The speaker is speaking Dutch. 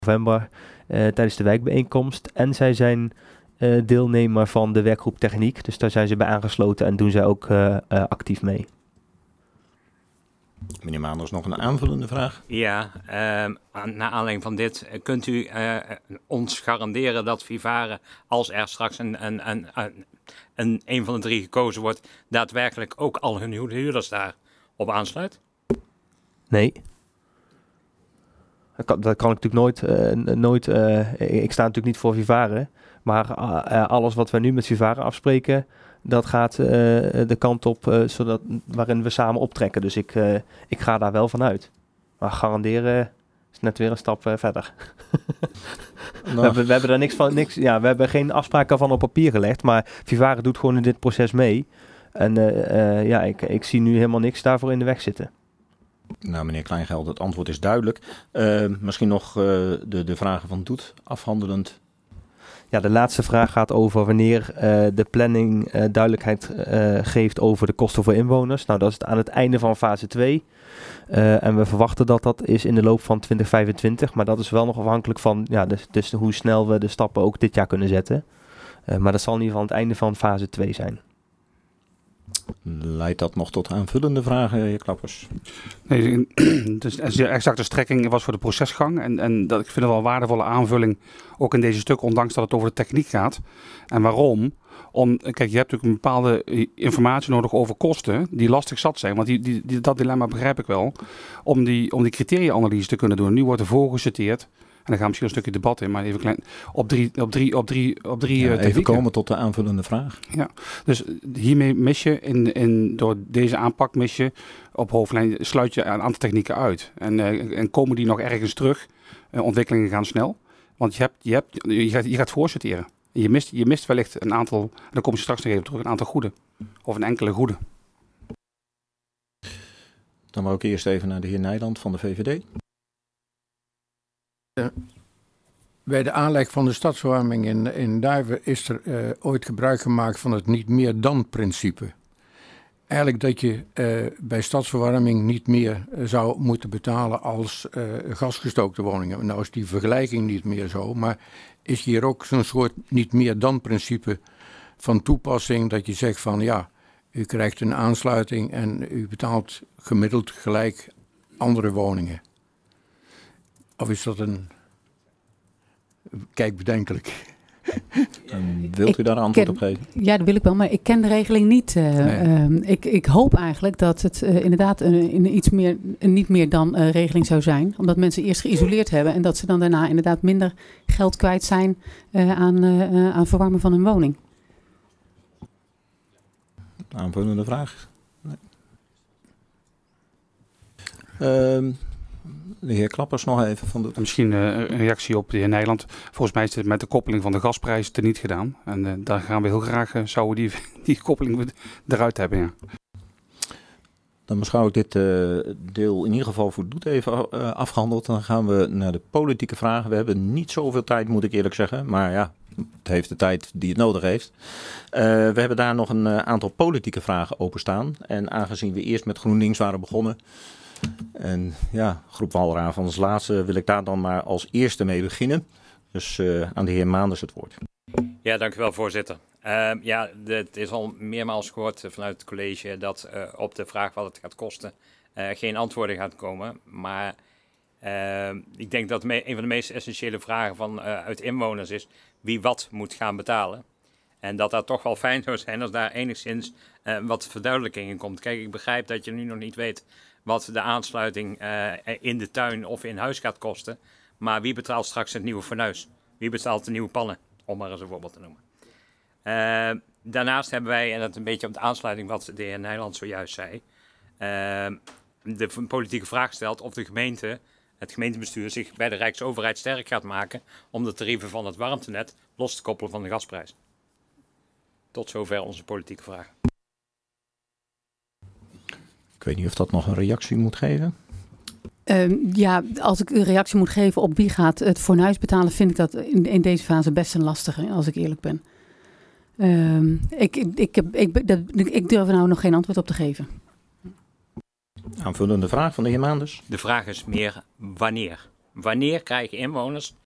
november tijdens de wijkbijeenkomst. En zij zijn deelnemer van de werkgroep techniek. Dus daar zijn ze bij aangesloten en doen zij ook actief mee. Meneer Maanders, nog een aanvullende vraag? Ja, naar aanleiding van dit, kunt u ons garanderen dat Vivare, als er straks een van de 3 gekozen wordt, daadwerkelijk ook al hun huurders daarop aansluit? Nee. Dat kan ik natuurlijk nooit. Ik sta natuurlijk niet voor Vivare. Maar alles wat we nu met Vivare afspreken, dat gaat de kant op waarin we samen optrekken. Dus ik ga daar wel van uit. Maar garanderen is net weer een stap verder. Nou. We hebben daar niks van. We hebben geen afspraken van op papier gelegd. Maar Vivare doet gewoon in dit proces mee. En ik zie nu helemaal niks daarvoor in de weg zitten. Nou, meneer Kleingeld, het antwoord is duidelijk. Misschien nog de vragen van Doet afhandelend. Ja, de laatste vraag gaat over wanneer de planning duidelijkheid geeft over de kosten voor inwoners. Nou, dat is aan het einde van fase 2. En we verwachten dat is in de loop van 2025. Maar dat is wel nog afhankelijk van dus hoe snel we de stappen ook dit jaar kunnen zetten. Maar dat zal in ieder geval aan het einde van fase 2 zijn. Leidt dat nog tot aanvullende vragen, heer Klappers? Nee, dus de exacte strekking was voor de procesgang. En dat, ik vind het wel een waardevolle aanvulling, ook in deze stuk, ondanks dat het over de techniek gaat. En waarom? Kijk, je hebt natuurlijk een bepaalde informatie nodig over kosten die lastig zat zijn. Want dat dilemma begrijp ik wel. Om die criteria-analyse te kunnen doen. Nu wordt er voorgesorteerd. En dan gaan we misschien een stukje debat in, maar even klein. Op drie even komen tot de aanvullende vraag. Ja, dus hiermee mis je, door deze aanpak mis je, op hoofdlijn sluit je een aantal technieken uit. En komen die nog ergens terug? Ontwikkelingen gaan snel. Want je gaat voorsorteren. Je mist wellicht een aantal, en dan kom je straks nog even terug, een aantal goede. Of een enkele goede. Dan wou ik eerst even naar de heer Nijland van de VVD. Bij de aanleg van de stadsverwarming in Duiven is er ooit gebruik gemaakt van het niet meer dan principe. Eigenlijk dat je bij stadsverwarming niet meer zou moeten betalen als gasgestookte woningen. Nou is die vergelijking niet meer zo, maar is hier ook zo'n soort niet meer dan principe van toepassing dat je zegt van ja, u krijgt een aansluiting en u betaalt gemiddeld gelijk andere woningen. Of is dat een kijkbedenkelijk? Wilt u daar een antwoord op geven? Ja, dat wil ik wel, maar ik ken de regeling niet. Nee. Ik hoop eigenlijk dat het inderdaad een niet meer dan regeling zou zijn. Omdat mensen eerst geïsoleerd hebben en dat ze dan daarna inderdaad minder geld kwijt zijn aan verwarmen van hun woning. Aanvullende vraag? Nee. De heer Klappers nog even van de... Misschien een reactie op de heer Nijland. Volgens mij is het met de koppeling van de gasprijs teniet gedaan. En daar gaan we heel graag, zouden die koppeling eruit hebben. Ja. Dan beschouw ik dit deel in ieder geval voor Doet even afgehandeld. Dan gaan we naar de politieke vragen. We hebben niet zoveel tijd, moet ik eerlijk zeggen. Maar ja, het heeft de tijd die het nodig heeft. We hebben daar nog een aantal politieke vragen openstaan. En aangezien we eerst met GroenLinks waren begonnen... En ja, groep Walraaf van als laatste wil ik daar dan maar als eerste mee beginnen. Dus aan de heer Maanders het woord. Ja, dank u wel, voorzitter. Het is al meermaals gehoord vanuit het college dat op de vraag wat het gaat kosten geen antwoorden gaat komen. Maar ik denk dat een van de meest essentiële vragen uit inwoners is wie wat moet gaan betalen. En dat toch wel fijn zou zijn als daar enigszins wat verduidelijking in komt. Kijk, ik begrijp dat je nu nog niet weet wat de aansluiting in de tuin of in huis gaat kosten. Maar wie betaalt straks het nieuwe fornuis? Wie betaalt de nieuwe pannen? Om maar eens een voorbeeld te noemen. Daarnaast hebben wij, en dat een beetje op de aansluiting wat de heer Nijland zojuist zei, de politieke vraag gesteld of het gemeentebestuur zich bij de Rijksoverheid sterk gaat maken om de tarieven van het warmtenet los te koppelen van de gasprijs. Tot zover onze politieke vraag. Ik weet niet of dat nog een reactie moet geven. Als ik een reactie moet geven op wie gaat het fornuis betalen, vind ik dat in deze fase best een lastige, als ik eerlijk ben. Ik durf er nou nog geen antwoord op te geven. Aanvullende vraag van de heer Maanders. De vraag is meer wanneer. Wanneer krijgen inwoners